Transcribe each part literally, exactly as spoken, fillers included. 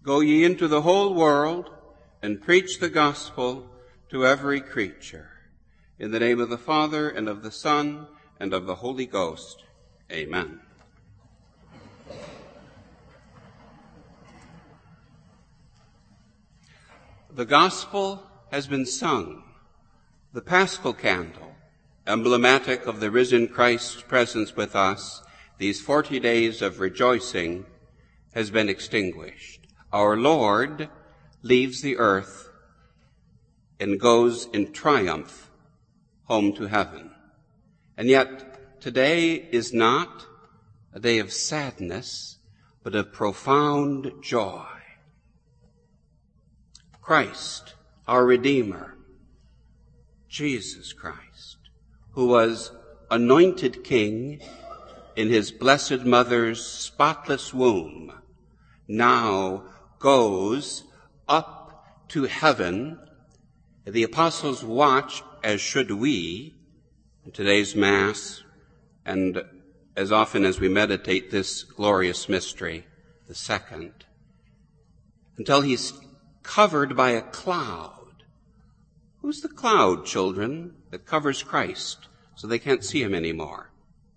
Go ye into the whole world and preach the gospel to every creature. In the name of the Father, and of the Son, and of the Holy Ghost. Amen. The gospel has been sung. The Paschal candle, emblematic of the risen Christ's presence with us, these forty days of rejoicing, has been extinguished. Our Lord leaves the earth and goes in triumph home to heaven. And yet, today is not a day of sadness, but of profound joy. Christ, our Redeemer, Jesus Christ, who was anointed King in his blessed mother's spotless womb, now goes up to heaven. The apostles watch, as should we, in today's Mass, and as often as we meditate this glorious mystery, the second, until he's covered by a cloud. Who's the cloud, children, that covers Christ so they can't see him anymore?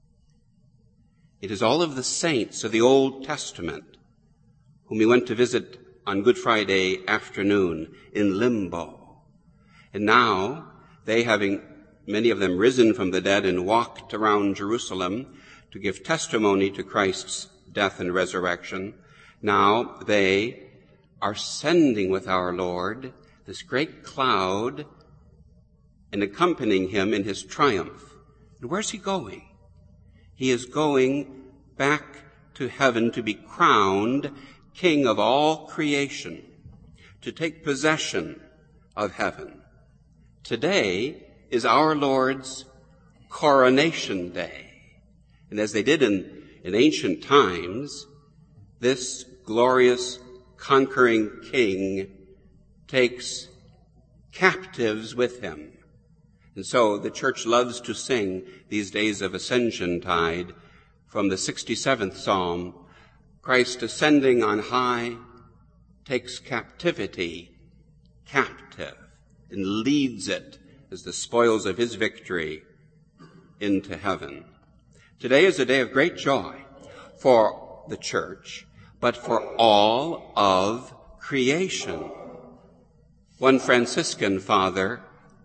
It is all of the saints of the Old Testament whom he went to visit on Good Friday afternoon in limbo. And now, they having, many of them, risen from the dead and walked around Jerusalem to give testimony to Christ's death and resurrection, now they are sending with our Lord this great cloud and accompanying him in his triumph. And where's he going? He is going back to heaven to be crowned King of all creation, to take possession of heaven. Today is our Lord's coronation day. And as they did in, in ancient times, this glorious conquering King takes captives with him. And so the Church loves to sing these days of Ascension Tide from the sixty-seventh Psalm, Christ ascending on high takes captivity captive and leads it as the spoils of his victory into heaven. Today is a day of great joy for the Church, but for all of creation. One Franciscan father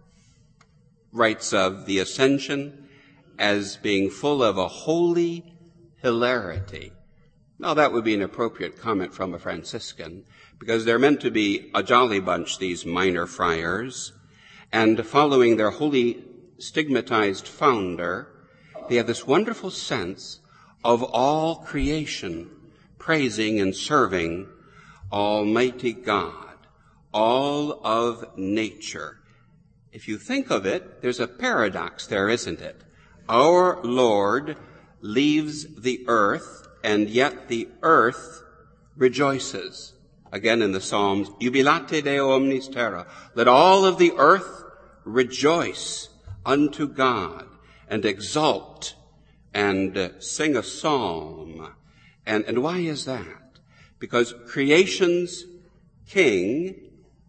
writes of the Ascension as being full of a holy hilarity. Now, that would be an appropriate comment from a Franciscan, because they're meant to be a jolly bunch, these minor friars, and following their holy stigmatized founder, they have this wonderful sense of all creation praising and serving Almighty God, all of nature. If you think of it, there's a paradox there, isn't it? Our Lord leaves the earth, and yet the earth rejoices. Again in the Psalms, Jubilate Deo omnis terra. Let all of the earth rejoice unto God and exult and uh, sing a psalm. And, and why is that? Because creation's king,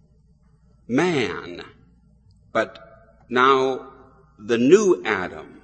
man, but now the new Adam,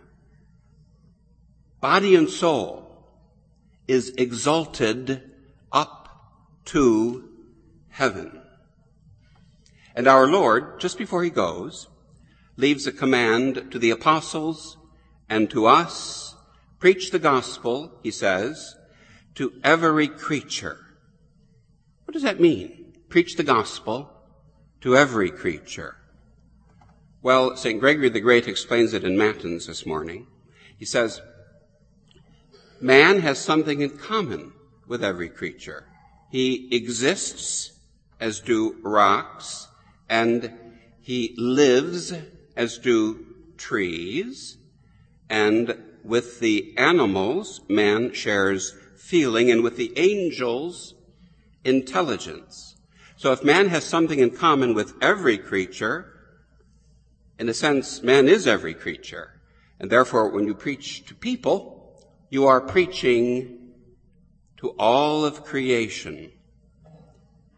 body and soul, is exalted up to heaven. And our Lord, just before he goes, leaves a command to the apostles and to us, preach the gospel, he says, to every creature. What does that mean? Preach the gospel to every creature. Well, Saint Gregory the Great explains it in Matins this morning. He says, man has something in common with every creature. He exists as do rocks, and he lives as do trees, and with the animals, man shares feeling, and with the angels, intelligence. So if man has something in common with every creature, in a sense, man is every creature. And therefore, when you preach to people, you are preaching to all of creation.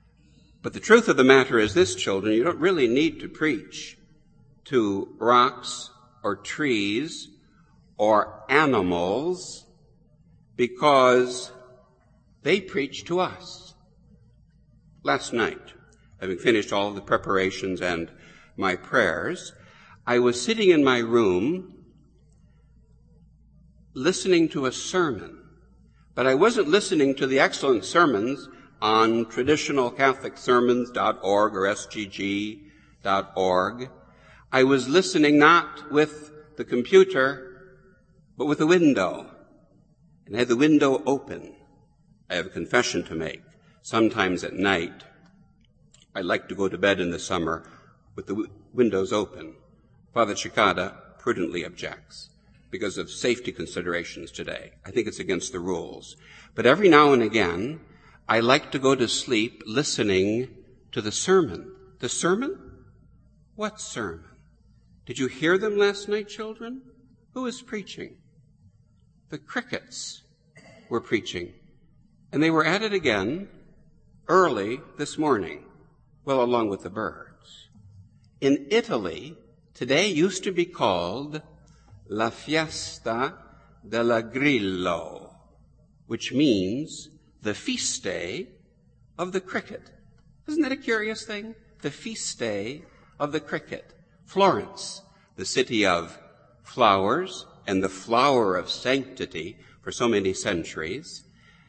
But the truth of the matter is this, children, you don't really need to preach to rocks or trees or animals, because they preach to us. Last night, having finished all of the preparations and my prayers, I was sitting in my room listening to a sermon, but I wasn't listening to the excellent sermons on traditional catholic sermons dot org or S G G dot org. I was listening not with the computer, but with a window. And I had the window open. I have a confession to make. Sometimes at night, I like to go to bed in the summer with the w- windows open. Father Cicada prudently objects because of safety considerations today. I think it's against the rules. But every now and again, I like to go to sleep listening to the sermon. The sermon? What sermon? Did you hear them last night, children? Who was preaching? The crickets were preaching. And they were at it again early this morning, well, along with the birds. In Italy, today used to be called La Fiesta della Grillo, which means the feast day of the cricket. Isn't that a curious thing? The feast day of the cricket. Florence, the city of flowers and the flower of sanctity for so many centuries,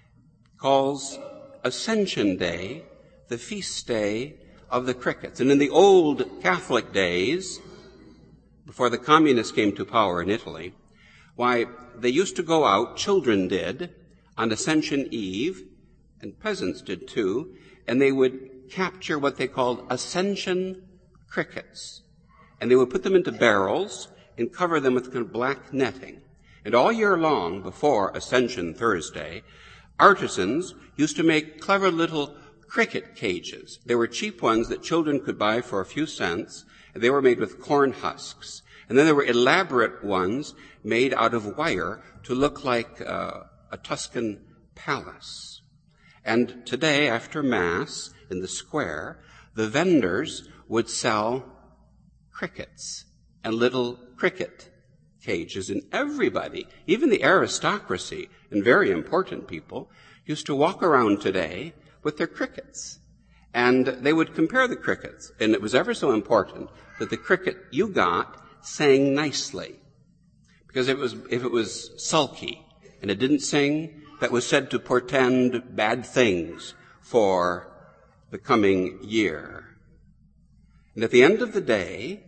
calls Ascension Day the feast day of the crickets. And in the old Catholic days, before the communists came to power in Italy, why, they used to go out, children did, on Ascension Eve, and peasants did too, and they would capture what they called Ascension crickets. And they would put them into barrels and cover them with kind of black netting. And all year long, before Ascension Thursday, artisans used to make clever little cricket cages. They were cheap ones that children could buy for a few cents, and they were made with corn husks. And then there were elaborate ones made out of wire to look like uh, a Tuscan palace. And today, after Mass, in the square, the vendors would sell crickets and little cricket cages. And everybody, even the aristocracy and very important people, used to walk around today with their crickets. And they would compare the crickets. And it was ever so important that the cricket you got sang nicely. Because if it was, if it was sulky and it didn't sing, that was said to portend bad things for the coming year. And at the end of the day,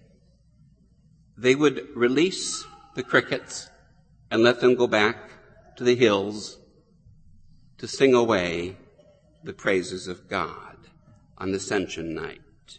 they would release the crickets and let them go back to the hills to sing away the praises of God on Ascension night.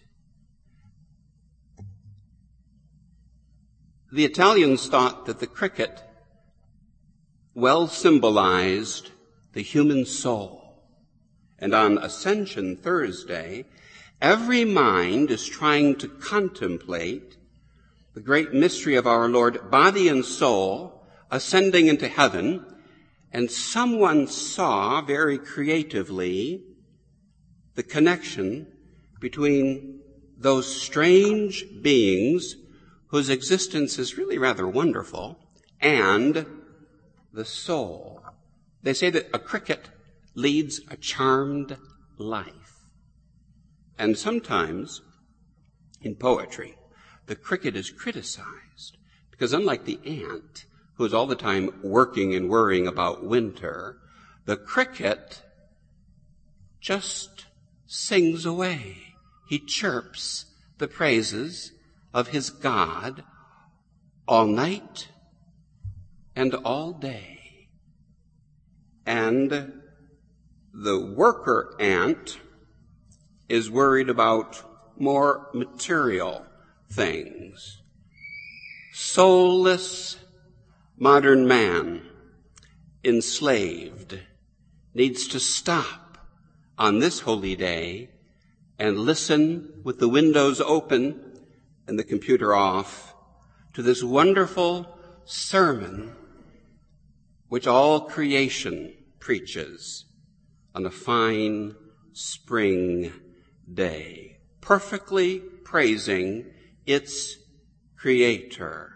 The Italians thought that the cricket well symbolized the human soul. And on Ascension Thursday, every mind is trying to contemplate the great mystery of our Lord, body and soul, ascending into heaven. And someone saw very creatively the connection between those strange beings whose existence is really rather wonderful and the soul. They say that a cricket leads a charmed life. And sometimes in poetry, the cricket is criticized because unlike the ant, who is all the time working and worrying about winter, the cricket just sings away. He chirps the praises of his God all night and all day. And the worker ant is worried about more material things. Soulless modern man, enslaved, needs to stop on this holy day and listen with the windows open and the computer off to this wonderful sermon which all creation preaches on a fine spring day, perfectly praising its Creator.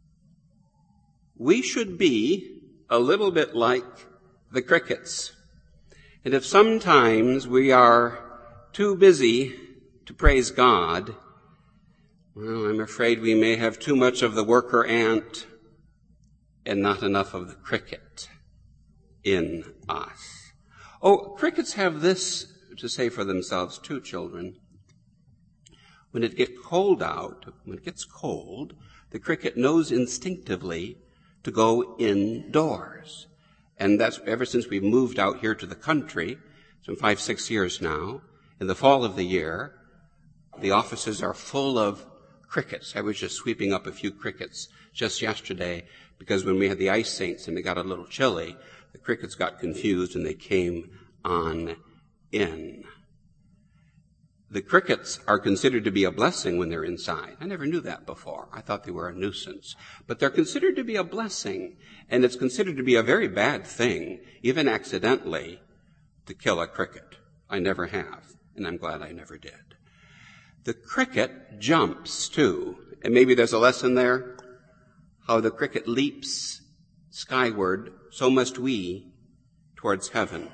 We should be a little bit like the crickets. And if sometimes we are too busy to praise God, well, I'm afraid we may have too much of the worker ant and not enough of the cricket in us. Oh, crickets have this to say for themselves too, children. When it gets cold out, when it gets cold, the cricket knows instinctively to go indoors. And that's ever since we moved out here to the country, some five, six years now. In the fall of the year, the offices are full of crickets. I was just sweeping up a few crickets just yesterday because when we had the ice saints and it got a little chilly, the crickets got confused and they came on in. The crickets are considered to be a blessing when they're inside. I never knew that before. I thought they were a nuisance. But they're considered to be a blessing, and it's considered to be a very bad thing, even accidentally, to kill a cricket. I never have, and I'm glad I never did. The cricket jumps, too, and maybe there's a lesson there, how the cricket leaps skyward, so must we towards heaven.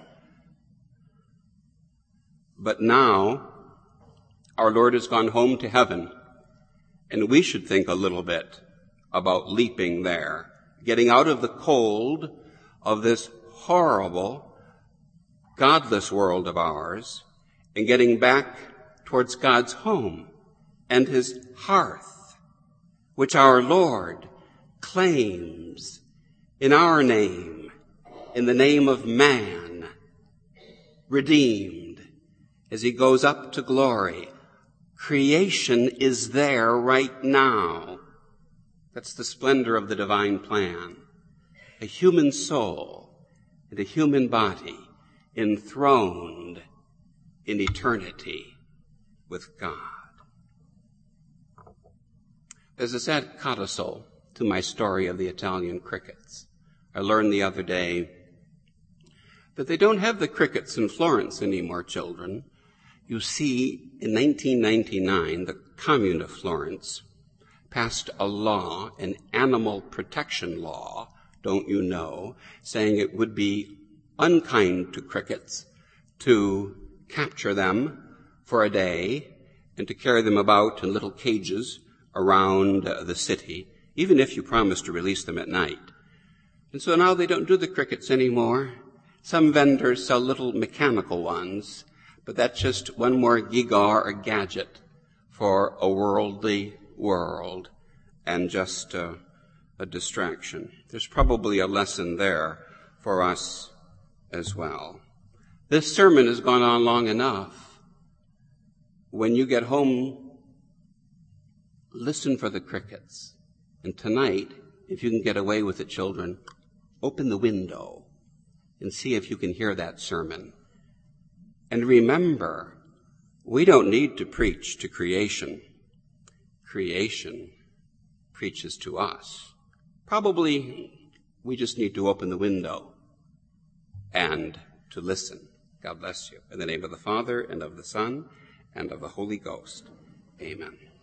But now, our Lord has gone home to heaven, and we should think a little bit about leaping there, getting out of the cold of this horrible, godless world of ours, and getting back towards God's home and his hearth, which our Lord claims in our name, in the name of man, redeemed, as he goes up to glory. Creation is there right now. That's the splendor of the divine plan. A human soul and a human body enthroned in eternity with God. There's a sad codicil to my story of the Italian crickets. I learned the other day that they don't have the crickets in Florence anymore, children. You see, in nineteen ninety-nine, the Commune of Florence passed a law, an animal protection law, don't you know, saying it would be unkind to crickets to capture them for a day and to carry them about in little cages around uh, the city, even if you promise to release them at night. And so now they don't do the crickets anymore. Some vendors sell little mechanical ones, but that's just one more gewgaw or gadget for a worldly world and just uh, a distraction. There's probably a lesson there for us as well. This sermon has gone on long enough. When you get home, listen for the crickets. And tonight, if you can get away with it, children, open the window and see if you can hear that sermon. And remember, we don't need to preach to creation. Creation preaches to us. Probably we just need to open the window and to listen. God bless you. In the name of the Father, and of the Son, and of the Holy Ghost. Amen.